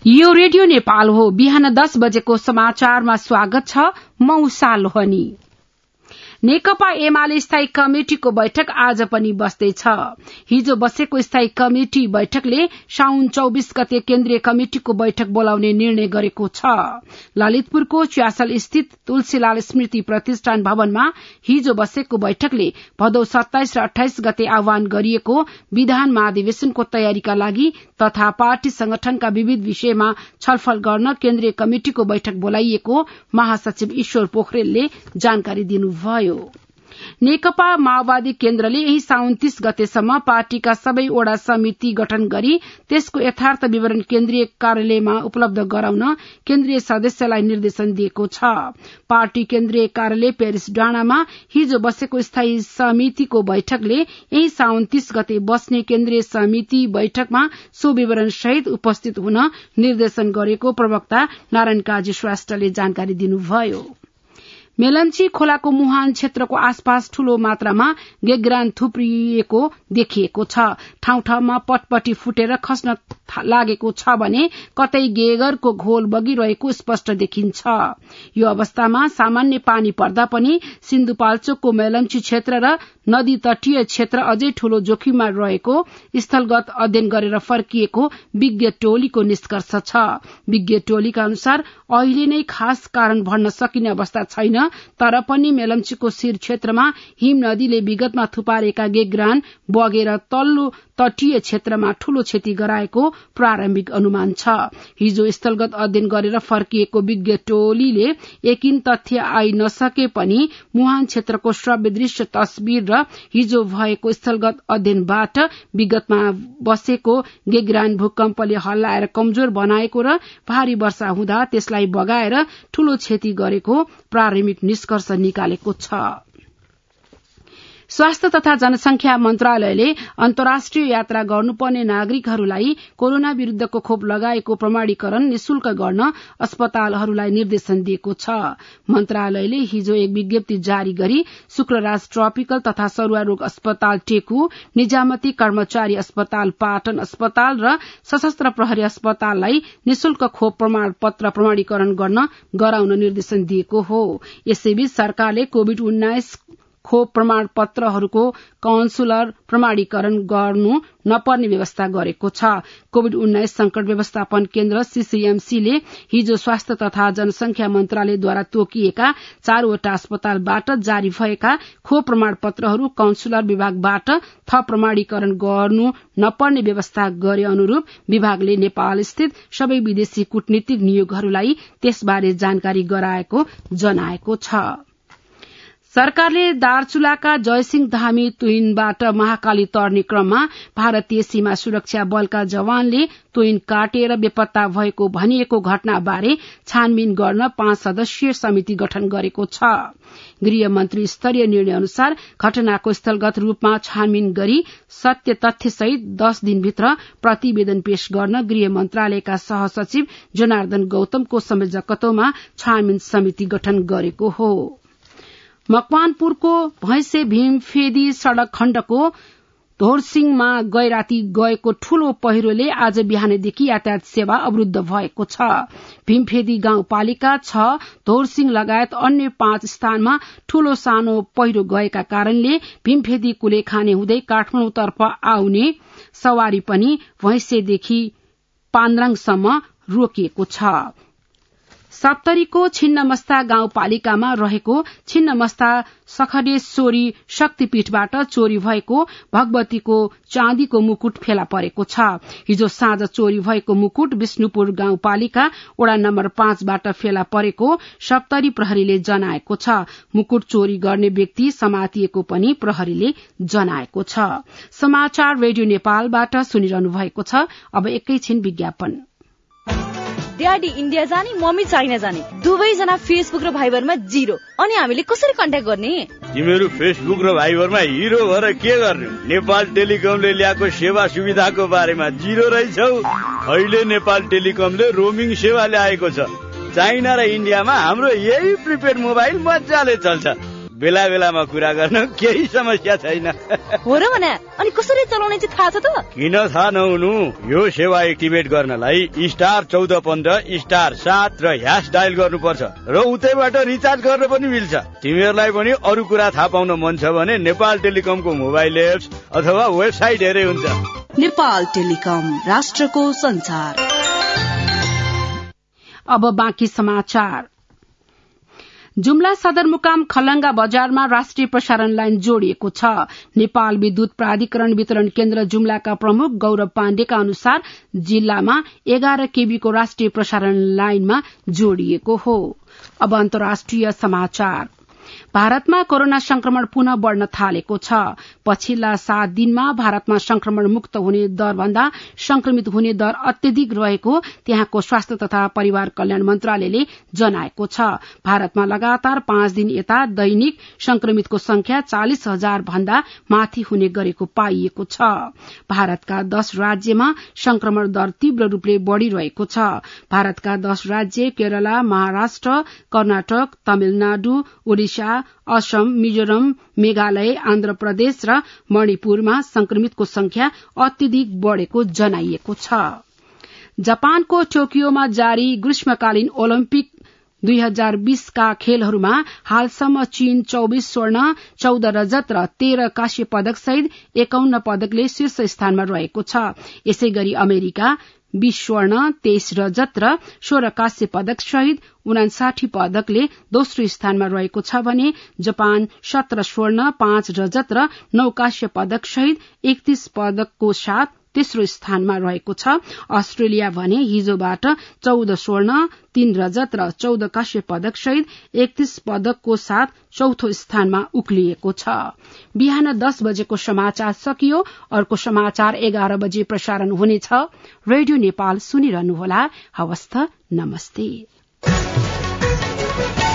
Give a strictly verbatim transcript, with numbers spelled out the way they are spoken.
यो रेडियो नेपाल हो। बिहान दस बजेको समाचारमा स्वागत छ। म उषा लोहनी। नेकपा एमाले स्थायी कमिटिको बैठक आज पनि बस्दैछ। हिजो बसेको स्थायी कमिटि बैठकले साउन चौबीस गते केन्द्रीय कमिटिको बैठक बोलाउने निर्णय गरेको छ। ललितपुरको च्यासल स्थित तुलसीलाल स्मृति प्रतिष्ठान भवनमा हिजो बसेको बैठकले भदौ सत्ताइस र अठाइस गते आह्वान गरिएको विधान महाधिवेशनको तयारीका लागि तथा पार्टी संगठनका विविध विषयमा छलफल गर्न केन्द्रीय कमिटिको बैठक बोलाइएको महासचिव ईश्वर पोखरेलले जानकारी दिनुभयो। नेकपा माओवादी केन्द्रले यही साउन तीस गतेसम्म पार्टीका सबै वडा समिति गठन गरी त्यसको यथार्थ विवरण केन्द्रीय कार्यालयमा उपलब्ध गराउन केन्द्रीय सदस्यलाई निर्देशन दिएको छ। पार्टी केन्द्रीय कार्यालय पेरिस डाँडामा हिजो बसेको स्थायी समितिको बैठकले यही साउन तीस गते बस्ने केन्द्रीय समिति बैठकमा सो विवरण सहित उपस्थित हुन निर्देशन गरेको प्रवक्ता नारायण काजी श्रेष्ठले जानकारी दिनुभयो। मेलम्ची खोलाको मुहान क्षेत्रको आसपास ठूलो मात्रामा गेग्रान थुप्रिएको देखिएको छ। ठाउँ ठाउँमा पटपटी फुटेर खस्न लागेको छ भने कतै गेगरको घोल बगिरहेको स्पष्ट देखिन्छ। यो अवस्थामा सामान्य पानी पर्दा पनि सिन्धुपाल्चोकको मेलम्ची क्षेत्र र नदी तटीय क्षेत्र अझै ठूलो जोखिममा रहेको स्थलगत अध्ययन गरेर फर्किएको विज्ञ टोलीको निष्कर्ष छ। विज्ञ टोलीका अनुसार अहिले नै खास कारण भन्न सकिने अवस्था छैन, तर पनि मेलम्चीको शिर क्षेत्रमा हिम नदीले विगतमा थुपारेका गेग्रान बगेर तल्लो तटीय क्षेत्रमा ठूलो क्षति गराएको प्रारम्भिक अनुमान छ। हिजो स्थलगत अध्ययन गरेर फर्किएको विज्ञ टोलीले यकिन तथ्य आइ नसके पनि मुहान क्षेत्रको श्रव्य दृश्य तस्बिर र हिजो भएको स्थलगत अध्ययनबाट विगतमा बसेको गेग्रान भूकम्पले हल्लाएर कमजोर बनाएको र भारी वर्षा हुँदा त्यसलाई बगाएर ठूलो क्षति गरेको प्रारम्भिक निष्कर्ष निकालेको छ। स्वास्थ्य तथा जनसंख्या मन्त्रालयले अन्तर्राष्ट्रिय यात्रा गर्नुपर्ने नागरिकहरूलाई कोरोना विरूद्धको खोप लगाएको प्रमाणीकरण निशुल्क गर्न अस्पतालहरूलाई निर्देशन दिएको छ। मन्त्रालयले हिजो एक विज्ञप्ति जारी गरी शुक्रराज ट्रपिकल तथा सरुवा रोग अस्पताल टेकु, निजामती कर्मचारी अस्पताल पाटन अस्पताल र सशस्त्र प्रहरी अस्पताललाई निशुल्क खोप प्रमाण पत्र प्रमाणीकरण गर्न गराउन निर्देशन दिएको हो। यसैबीच सरकारले कोविड उन्नाइस खोप प्रमाण पत्रहरूको काउन्सुलर प्रमाणीकरण गर्नु नपर्ने व्यवस्था गरेको छ। कोविड उन्नाइस संकट व्यवस्थापन केन्द्र सीसीएमसीले हिजो स्वास्थ्य तथा जनसंख्या मन्त्रालयद्वारा तोकिएका चारवटा अस्पतालबाट जारी भएका खोप प्रमाण पत्रहरू काउन्सुलर विभागबाट थप प्रमाणीकरण गर्नु नपर्ने व्यवस्था गरे अनुरूप विभागले नेपाल स्थित सबै विदेशी कूटनीतिक नियोगहरूलाई त्यसबारे जानकारी गराएको जनाएको छ। सरकारले दार्चुलाका जयसिंह धामी तुइनबाट महाकाली तर्ने क्रममा भारतीय सीमा सुरक्षा बलका जवानले तुइन काटेर बेपत्ता भएको भनिएको घटनाबारे छानबिन गर्न पाँच सदस्यीय समिति गठन गरेको छ। गृह मन्त्री स्तरीय निर्णय अनुसार घटनाको स्थलगत रूपमा छानबिन गरी सत्य तथ्य सहित दस दिनभित्र प्रतिवेदन पेश गर्न गृह मन्त्रालयका सहसचिव जनार्दन गौतमको संयोजकत्वमा छानबिन समिति गठन गरेको हो। मकवानपुरको भैंसे भीमफेदी सड़क खण्डको धोरसिंहमा गैराती गएको ठूलो पहिरोले आज बिहानैदेखि यातायात सेवा अवरूद्ध भएको छ। भीमफेदी गाउँपालिका छ, धोरसिंह लगायत अन्य पाँच स्थानमा ठूलो सानो पहिरो गएका कारणले भीमफेदी कुलेखाने हुँदै काठमाडौँतर्फ आउने सवारी पनि भैंसेदेखि पान्द्राङसम्म रोकिएको छ। सप्तरीको छिन्नमस्ता गाउँपालिकामा रहेको छिन्नमस्ता सखडेश्वरी शक्तिपीठबाट चोरी भएको भगवतीको चाँदीको मुकुट फेला परेको छ। हिजो साँझ चोरी भएको मुकुट विष्णुपुर गाउँपालिका वडा नम्बर पाँचबाट फेला परेको सप्तरी प्रहरीले जनाएको छ। मुकुट चोरी गर्ने व्यक्ति समातिएको पनि प्रहरीले जनाएको छ। समाचार रेडियो नेपालबाट सुनिरहनु भएको छ। अब एकैछिन विज्ञापन। ड्याडी इन्डिया जाने, मम्मी चाइना जाने, दुवैजना फेसबुक र भाइबरमा जिरो। अनि हामीले कसरी कन्ट्याक्ट गर्ने? तिमीहरू फेसबुक र भाइबरमा हिरो भएर के गर्ने? नेपाल टेलिकमले ल्याएको सेवा सुविधाको बारेमा जिरो रहेछौ। अहिले नेपाल टेलिकमले रोमिङ सेवा ल्याएको छ। चाइना र इन्डियामा हाम्रो यही प्रिपेड मोबाइल मजाले चल्छ। बेला बेलामा कुरा गर्न केही समस्या छैन। हो र भने अनि कसरी चलाउने चाहिँ थाहा छ त? किन थाहा नहुनु? यो सेवा एक्टिभेट गर्नलाई स्टार चौध पन्ध्र स्टार सात र ह्यास डायल गर्नुपर्छ र उतैबाट रिचार्ज गर्न पनि मिल्छ। तिमीहरूलाई पनि अरू कुरा थाहा पाउन मन छ भने नेपाल टेलिकमको मोबाइल एप्स अथवा वेबसाइट हेरे हुन्छ। नेपाल टेलिकम, राष्ट्रको संचार। अब बाँकी समाचार। जुम्ला सदरमुकाम खलंगा बजारमा राष्ट्रिय प्रसारण लाइन जोडिएको छ। नेपाल विद्युत प्राधिकरण वितरण केन्द्र जुम्लाका प्रमुख गौरव पाण्डेका अनुसार जिल्लामा एघार केबीको राष्ट्रिय प्रसारण लाइनमा जोडिएको हो। अब अन्तर्राष्ट्रिय समाचार। भारतमा कोरोना संक्रमण पुनः बढ़न थालेको छ। पछिल्ला सात दिनमा भारतमा संक्रमण मुक्त हुने दर भन्दा संक्रमित हुने दर अत्यधिक रहेको त्यहाँको स्वास्थ्य तथा परिवार कल्याण मन्त्रालयले जनाएको छ। भारतमा लगातार पाँच दिन यता दैनिक संक्रमितको संख्या चालिस हजार भन्दा माथि हुने गरेको पाइएको छ। भारतका दश राज्यमा संक्रमण दर तीव्र रूपले बढ़िरहेको छ। भारतका दश राज्य केरला, महाराष्ट्र, कर्नाटक, तमिलनाडु, ओडिसा, असम, मिजोरम, मेघालय, आन्ध्र प्रदेश र मणिपुरमा संक्रमितको संख्या अत्यधिक बढ़ेको जनाइएको छ। जापानको टोकियोमा जारी ग्रीष्मकालीन ओलम्पिक दुई हजार बीसका खेलहरूमा हालसम्म चीन चौबीस स्वर्ण, चौध रजत र तेह्र कांस्य पदक सहित एकाउन्न पदकले शीर्ष स्थानमा रहेको छ। यसै गरी अमेरिका बीस स्वर्ण, तेइस रजत र सोह्र कांस्य पदक सहित उनासाठी पदकले दोस्रो स्थानमा रहेको छ भने जापान सत्र स्वर्ण, पाँच रजत र नौ कांस्य पदक सहित एकतीस पदकको साथ तेस्रो स्थानमा रहेको छ। अस्ट्रेलिया भने हिजोबाट चौध स्वर्ण, तीन रजत र चौध कांस्य पदक सहित एकतीस पदकको साथ चौथो स्थानमा उक्लिएको छ। बिहान दस बजेको समाचार सकियो। अर्को समाचार एघार बजे प्रसारण हुनेछ। रेडियो नेपाल सुनिरहनुहोला। हवस् त, नमस्ते।